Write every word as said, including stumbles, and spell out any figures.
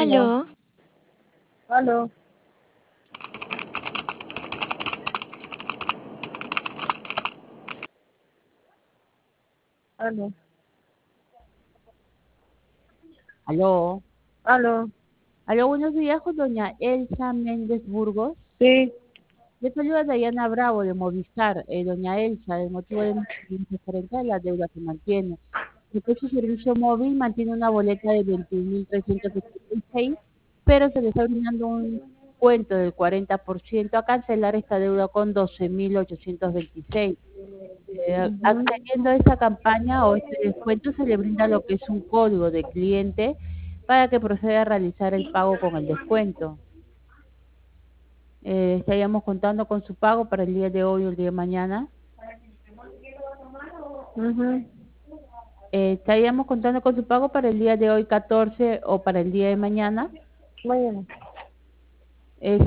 Aló. Aló. Aló. Aló. Aló. Aló. Aló, buenos días con doña Elsa Méndez Burgos. Sí. Le saluda Dayana Bravo de Movistar. Eh, doña Elsa, el motivo de mi referente a la deuda que mantiene. Porque su servicio móvil mantiene una boleta de veintiún mil trescientos setenta y seis, pero se le está brindando un cuento del cuarenta por ciento a cancelar esta deuda con doce mil ochocientos veintiséis. Eh, Ujú. accediendo a esta campaña o este descuento se le brinda lo que es un código de cliente para que proceda a realizar el pago con el descuento. Eh, estaríamos contando con su pago para el día de hoy o el día de mañana. Ujú. Eh, estaríamos contando con su pago para el día de hoy catorce o para el día de mañana. Mañana. Eh,